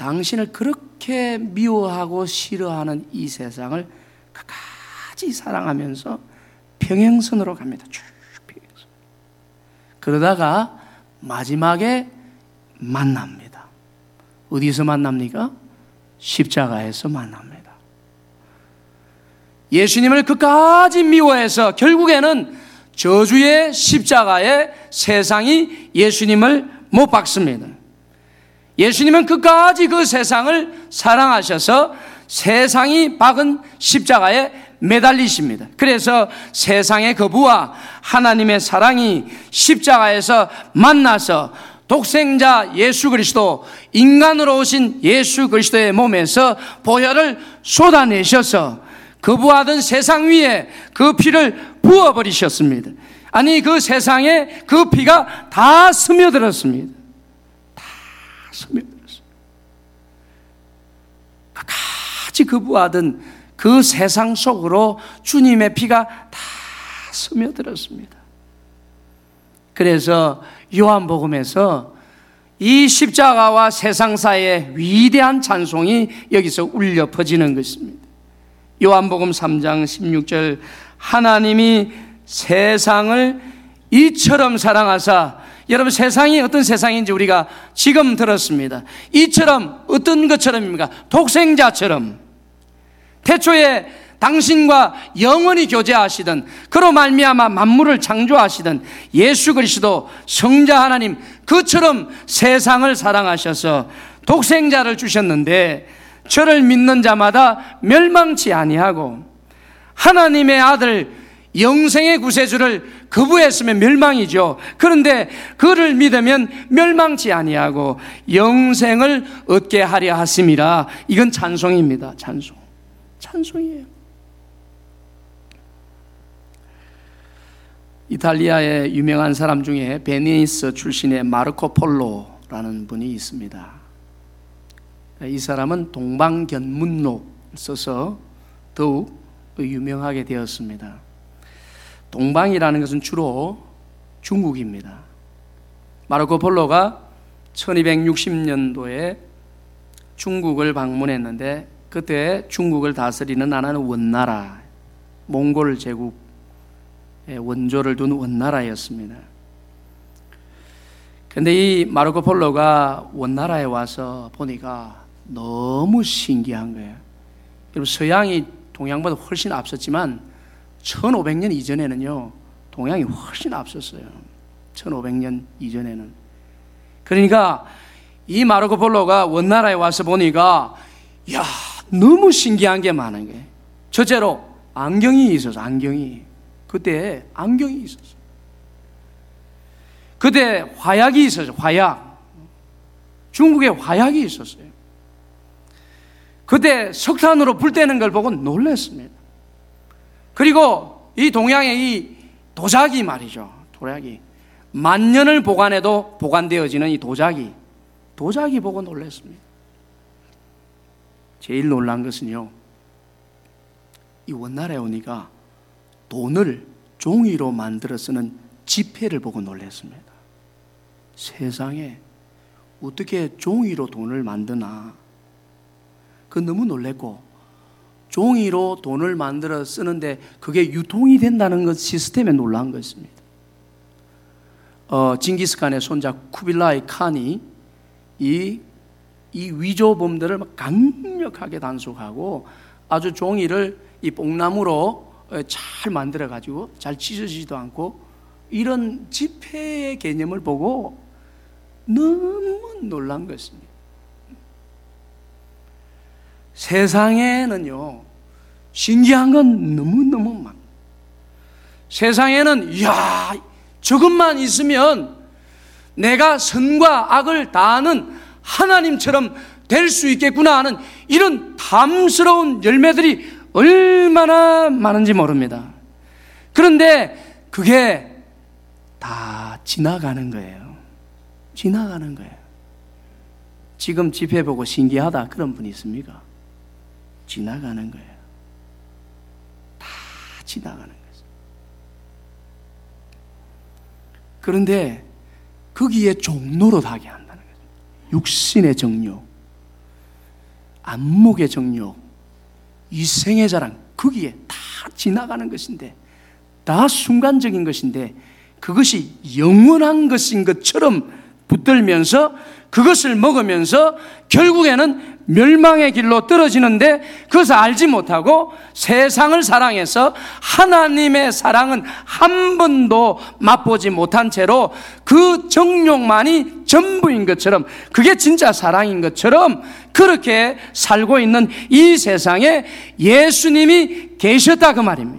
당신을 그렇게 미워하고 싫어하는 이 세상을 끝까지 사랑하면서 평행선으로 갑니다. 쭉 평행선. 그러다가 마지막에 만납니다. 어디서 만납니까? 십자가에서 만납니다. 예수님을 끝까지 미워해서 결국에는 저주의 십자가에 세상이 예수님을 못 박습니다. 예수님은 끝까지 그 세상을 사랑하셔서 세상이 박은 십자가에 매달리십니다. 그래서 세상의 거부와 하나님의 사랑이 십자가에서 만나서 독생자 예수 그리스도, 인간으로 오신 예수 그리스도의 몸에서 보혈을 쏟아내셔서 거부하던 세상 위에 그 피를 부어버리셨습니다. 아니, 그 세상에 그 피가 다 스며들었습니다. 다 스며들었습니다. 끝까지 거부하던 그 세상 속으로 주님의 피가 다 스며들었습니다. 그래서 요한복음에서 이 십자가와 세상 사이의 위대한 찬송이 여기서 울려 퍼지는 것입니다. 요한복음 3장 16절, 하나님이 세상을 이처럼 사랑하사, 여러분 세상이 어떤 세상인지 우리가 지금 들었습니다. 이처럼 어떤 것처럼입니까? 독생자처럼. 태초에 당신과 영원히 교제하시던, 그로 말미암아 만물을 창조하시던 예수 그리스도 성자 하나님, 그처럼 세상을 사랑하셔서 독생자를 주셨는데 저를 믿는 자마다 멸망치 아니하고, 하나님의 아들 영생의 구세주를 거부했으면 멸망이죠. 그런데 그를 믿으면 멸망치 아니하고 영생을 얻게 하려 하심이라. 이건 찬송입니다. 찬송이에요. 이탈리아의 유명한 사람 중에 베니스 출신의 마르코 폴로라는 분이 있습니다. 이 사람은 동방견문록 써서 더욱 유명하게 되었습니다. 동방이라는 것은 주로 중국입니다. 마르코 폴로가 1260년도에 중국을 방문했는데, 그때 중국을 다스리는 나라는 원나라, 몽골 제국의 원조를 둔 원나라였습니다. 그런데 이 마르코 폴로가 원나라에 와서 보니까 너무 신기한 거예요. 여러분, 서양이 동양보다 훨씬 앞섰지만 1500년 이전에는요, 동양이 훨씬 앞섰어요. 1500년 이전에는. 그러니까 이 마르코 폴로가 원나라에 와서 보니까 야, 너무 신기한 게 많은 거예요. 첫째로 안경이 있어서, 그때 안경이 있었어요. 그때 화약이 있었어요. 화약. 중국에 화약이 있었어요. 그때 석탄으로 불 때는 걸 보고 놀랐습니다. 그리고 이 동양의 이 도자기 말이죠. 도자기. 만년을 보관해도 보관되어지는 이 도자기 보고 놀랐습니다. 제일 놀란 것은요, 이 원나라에 오니까 돈을 종이로 만들어 쓰는 지폐를 보고 놀랐습니다. 세상에 어떻게 종이로 돈을 만드나, 그 너무 놀랐고, 종이로 돈을 만들어 쓰는데 그게 유통이 된다는 것 시스템에 놀란 것입니다. 징기스칸의 손자 쿠빌라이 칸이 이 위조범들을 강력하게 단속하고, 아주 종이를 이 뽕나무로 잘 만들어 가지고 잘 찢어지지도 않고, 이런 지폐의 개념을 보고 너무 놀란 것입니다. 세상에는요, 신기한 건 너무너무 많아요. 세상에는 이야, 저것만 있으면 내가 선과 악을 다하는 하나님처럼 될 수 있겠구나 하는 이런 탐스러운 열매들이 얼마나 많은지 모릅니다. 그런데 그게 다 지나가는 거예요. 지나가는 거예요. 지금 집회 보고 신기하다 그런 분이 있습니까? 지나가는 거예요. 다 지나가는 거예요. 그런데 거기에 종로로 하게 한다는 거죠. 육신의 정욕. 안목의 정욕, 이생의 자랑, 거기에 다 지나가는 것인데, 다 순간적인 것인데, 그것이 영원한 것인 것처럼 붙들면서 그것을 먹으면서 결국에는 멸망의 길로 떨어지는데, 그것을 알지 못하고 세상을 사랑해서 하나님의 사랑은 한 번도 맛보지 못한 채로 그 정욕만이 전부인 것처럼, 그게 진짜 사랑인 것처럼 그렇게 살고 있는 이 세상에 예수님이 계셨다, 그 말입니다.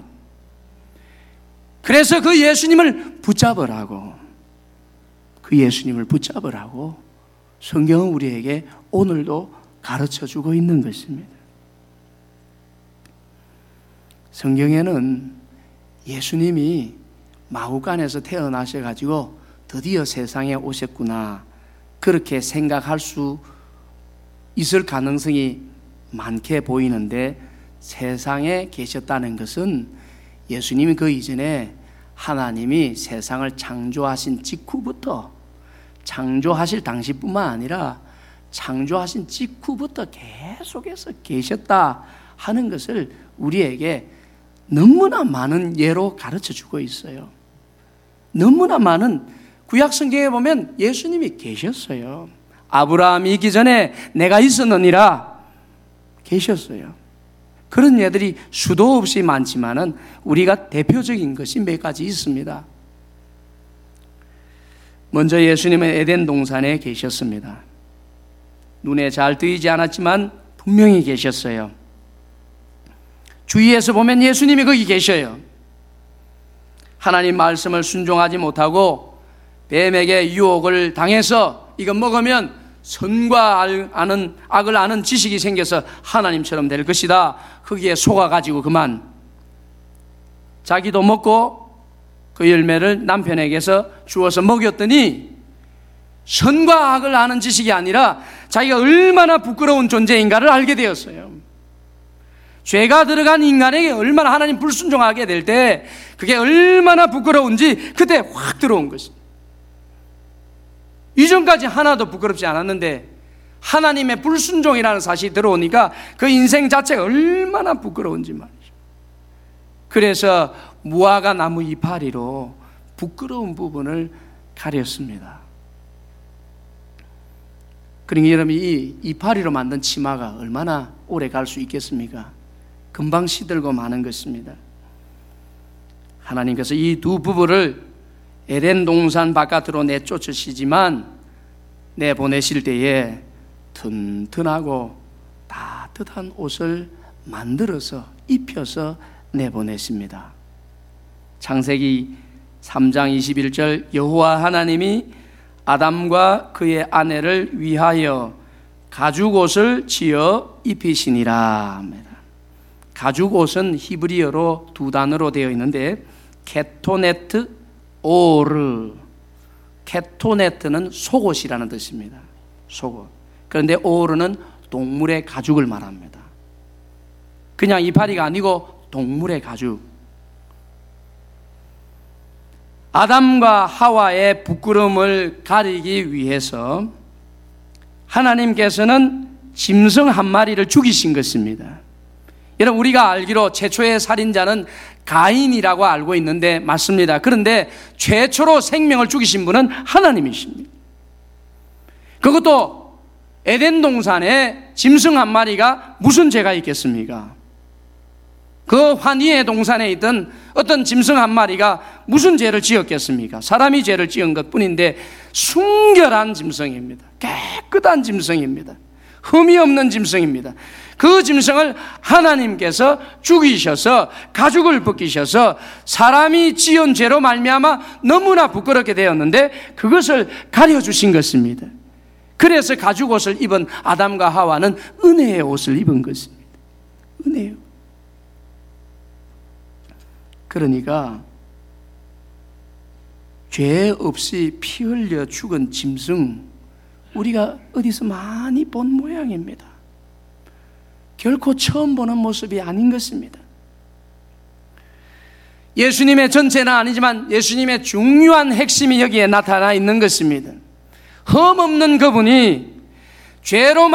그래서 그 예수님을 붙잡으라고, 그 예수님을 붙잡으라고 성경은 우리에게 오늘도 가르쳐주고 있는 것입니다. 성경에는 예수님이 마구간에서 태어나셔가지고 드디어 세상에 오셨구나, 그렇게 생각할 수 있을 가능성이 많게 보이는데, 세상에 계셨다는 것은 예수님이 그 이전에 하나님이 세상을 창조하신 직후부터, 창조하실 당시뿐만 아니라 창조하신 직후부터 계속해서 계셨다 하는 것을 우리에게 너무나 많은 예로 가르쳐주고 있어요. 너무나 많은 구약 성경에 보면 예수님이 계셨어요. 아브라함이 있기 전에 내가 있었느니라, 계셨어요. 그런 예들이 수도 없이 많지만은 우리가 대표적인 것이 몇 가지 있습니다. 먼저 예수님은 에덴 동산에 계셨습니다. 눈에 잘 보이지 않았지만 분명히 계셨어요. 주위에서 보면 예수님이 거기 계셔요. 하나님 말씀을 순종하지 못하고 뱀에게 유혹을 당해서 이거 먹으면 선과 악을 아는 지식이 생겨서 하나님처럼 될 것이다, 거기에 속아가지고 그만 자기도 먹고 그 열매를 남편에게서 주어서 먹였더니 선과 악을 아는 지식이 아니라 자기가 얼마나 부끄러운 존재인가를 알게 되었어요. 죄가 들어간 인간에게 얼마나 하나님 불순종하게 될 때 그게 얼마나 부끄러운지 그때 확 들어온 것입니다. 이전까지 하나도 부끄럽지 않았는데 하나님의 불순종이라는 사실이 들어오니까 그 인생 자체가 얼마나 부끄러운지 말이죠. 그래서 무화과 나무 이파리로 부끄러운 부분을 가렸습니다. 그러니까 여러분, 이 이파리로 만든 치마가 얼마나 오래 갈 수 있겠습니까? 금방 시들고 마는 것입니다. 하나님께서 이 두 부부를 에덴 동산 바깥으로 내쫓으시지만 내보내실 때에 튼튼하고 따뜻한 옷을 만들어서 입혀서 내보내십니다. 창세기 3장 21절, 여호와 하나님이 아담과 그의 아내를 위하여 가죽옷을 지어 입히시니라 합니다. 가죽옷은 히브리어로 두 단어로 되어 있는데 케토네트, 오르. 케토네트는 속옷이라는 뜻입니다. 속옷. 그런데 오르는 동물의 가죽을 말합니다. 그냥 이파리가 아니고 동물의 가죽. 아담과 하와의 부끄러움을 가리기 위해서 하나님께서는 짐승 한 마리를 죽이신 것입니다. 여러분, 우리가 알기로 최초의 살인자는 가인이라고 알고 있는데 맞습니다. 그런데 최초로 생명을 죽이신 분은 하나님이십니다. 그것도 에덴 동산에 짐승 한 마리가 무슨 죄가 있겠습니까? 그 환희의 동산에 있던 어떤 짐승 한 마리가 무슨 죄를 지었겠습니까? 사람이 죄를 지은 것뿐인데 순결한 짐승입니다. 깨끗한 짐승입니다. 흠이 없는 짐승입니다. 그 짐승을 하나님께서 죽이셔서 가죽을 벗기셔서 사람이 지은 죄로 말미암아 너무나 부끄럽게 되었는데 그것을 가려주신 것입니다. 그래서 가죽옷을 입은 아담과 하와는 은혜의 옷을 입은 것입니다. 은혜의 옷. 그러니까 죄 없이 피 흘려 죽은 짐승, 우리가 어디서 많이 본 모양입니다. 결코 처음 보는 모습이 아닌 것입니다. 예수님의 전체는 아니지만 예수님의 중요한 핵심이 여기에 나타나 있는 것입니다. 흠없는 그분이 죄로